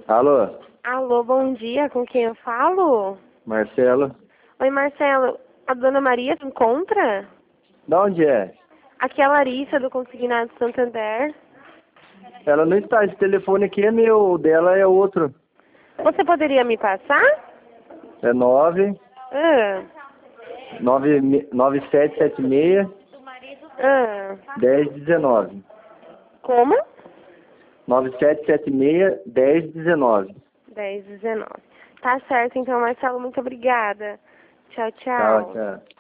Alô, Alô, bom dia, com quem eu falo? Marcelo. Oi, Marcelo, a dona Maria se encontra? Da onde é? Aqui é a Larissa, do Consignado Santander. Ela não está, esse telefone aqui é meu, o dela é outro. Você poderia me passar? É 9 Ah, 9776 ah, 1019. como? 9776 1019. 10, 19. Tá certo, então, Marcelo, muito obrigada. Tchau, Tchau, tchau. tchau.